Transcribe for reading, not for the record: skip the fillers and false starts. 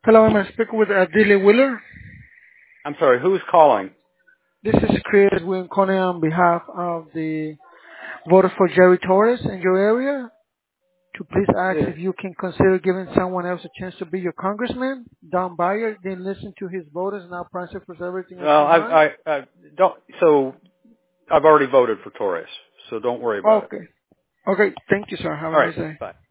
Hello, I'm speaking with Adile Wheeler. I'm sorry, who's calling? This is Chris William calling on behalf of the voters for Jerry Torres in your area to please ask Uh, if you can consider giving someone else a chance to be your congressman. Don Bayer didn't listen to his voters, now Prancer for everything is well, behind. I don't. So I've already voted for Torres, so don't worry about it. Okay. Okay, thank you, sir. Have a All right, nice day. bye.